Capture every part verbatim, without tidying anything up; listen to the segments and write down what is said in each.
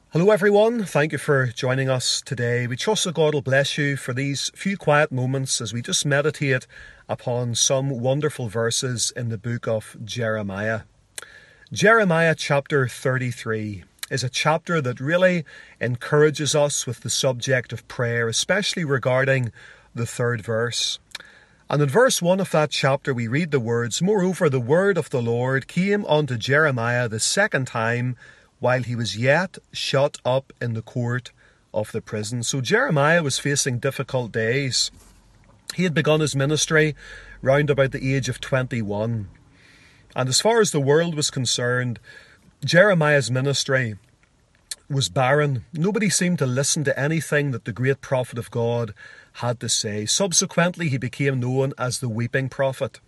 Hello everyone, thank you for joining us today. We trust that God will bless you for these few quiet moments as we just meditate upon some wonderful verses in the book of Jeremiah. Jeremiah chapter thirty-three is a chapter that really encourages us with the subject of prayer, especially regarding the third verse. And in verse one of that chapter we read the words, "Moreover, the word of the Lord came unto Jeremiah the second time, while he was yet shut up in the court of the prison." So Jeremiah was facing difficult days. He had begun his ministry round about the age of twenty-one. And as far as the world was concerned, Jeremiah's ministry was barren. Nobody seemed to listen to anything that the great prophet of God had to say. Subsequently, he became known as the weeping prophet.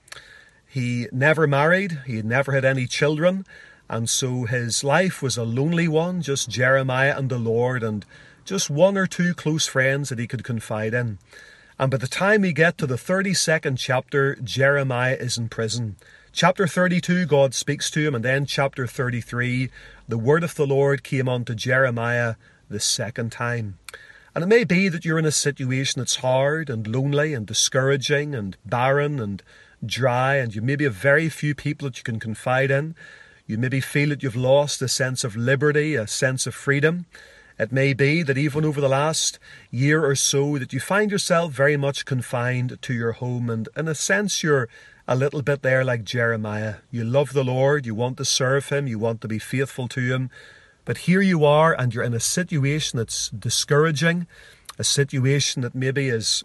He never married. He had never had any children. And so his life was a lonely one, just Jeremiah and the Lord and just one or two close friends that he could confide in. And by the time we get to the thirty-second chapter, Jeremiah is in prison. Chapter thirty-two, God speaks to him, and then chapter thirty-three, the word of the Lord came unto Jeremiah the second time. And it may be that you're in a situation that's hard and lonely and discouraging and barren and dry, and you maybe have very few people that you can confide in. You maybe feel that you've lost a sense of liberty, a sense of freedom. It may be that even over the last year or so that you find yourself very much confined to your home, and in a sense you're a little bit there like Jeremiah. You love the Lord, you want to serve Him, you want to be faithful to Him, but here you are and you're in a situation that's discouraging, a situation that maybe is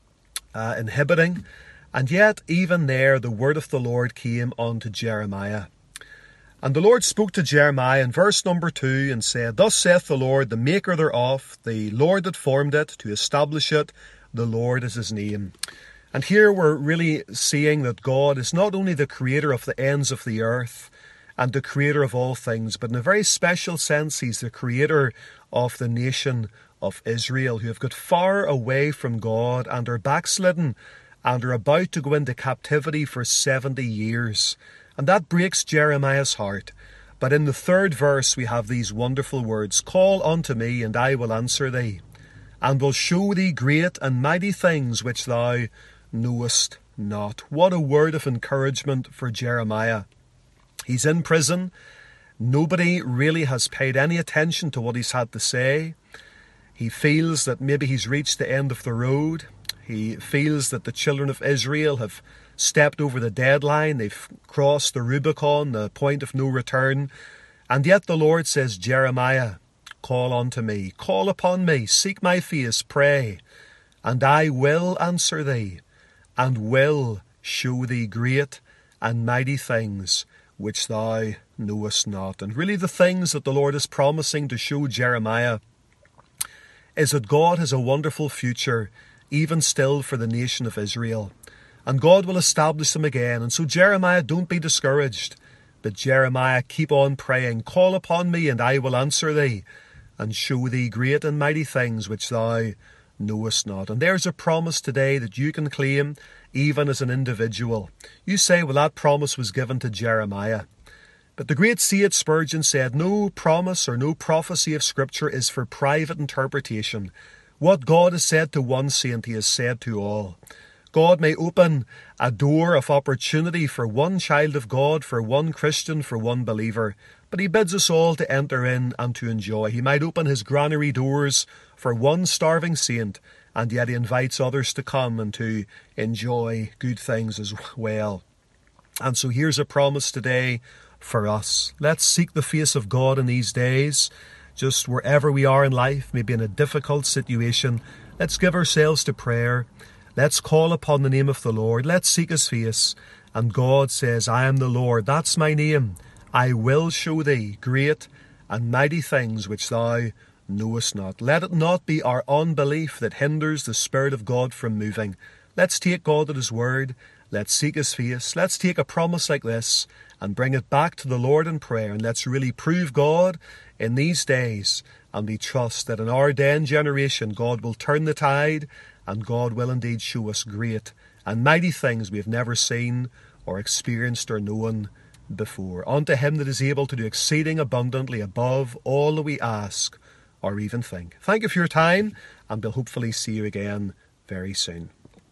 uh, inhibiting, and yet even there the word of the Lord came unto Jeremiah. And the Lord spoke to Jeremiah in verse number two and said, "Thus saith the Lord, the maker thereof, the Lord that formed it, to establish it, the Lord is his name." And here we're really seeing that God is not only the creator of the ends of the earth and the creator of all things, but in a very special sense, he's the creator of the nation of Israel, who have got far away from God and are backslidden and are about to go into captivity for seventy years. And that breaks Jeremiah's heart. But in the third verse we have these wonderful words, "Call unto me, and I will answer thee, and will show thee great and mighty things which thou knowest not." What a word of encouragement for Jeremiah. He's in prison. Nobody really has paid any attention to what he's had to say. He feels that maybe he's reached the end of the road. He feels that the children of Israel have stepped over the deadline. They've crossed the Rubicon, the point of no return. And yet the Lord says, "Jeremiah, call unto me. Call upon me. Seek my face. Pray. And I will answer thee, and will show thee great and mighty things which thou knowest not." And really the things that the Lord is promising to show Jeremiah is that God has a wonderful future, even still, for the nation of Israel. And God will establish them again. And so Jeremiah, don't be discouraged. But Jeremiah, keep on praying. "Call upon me, and I will answer thee, and show thee great and mighty things which thou knowest not." And there's a promise today that you can claim even as an individual. You say, well, that promise was given to Jeremiah. But the great sage Spurgeon said, no promise or no prophecy of Scripture is for private interpretation. What God has said to one saint, he has said to all. God may open a door of opportunity for one child of God, for one Christian, for one believer, but he bids us all to enter in and to enjoy. He might open his granary doors for one starving saint, and yet he invites others to come and to enjoy good things as well. And so here's a promise today for us. Let's seek the face of God in these days, just wherever we are in life, maybe in a difficult situation. Let's give ourselves to prayer. Let's call upon the name of the Lord. Let's seek his face. And God says, "I am the Lord. That's my name. I will show thee great and mighty things which thou knowest not." Let it not be our unbelief that hinders the Spirit of God from moving. Let's take God at his word. Let's seek his face. Let's take a promise like this and bring it back to the Lord in prayer. And let's really prove God in these days. And we trust that in our day and generation, God will turn the tide, and God will indeed show us great and mighty things we have never seen or experienced or known before. Unto him that is able to do exceeding abundantly above all that we ask or even think. Thank you for your time, and we'll hopefully see you again very soon.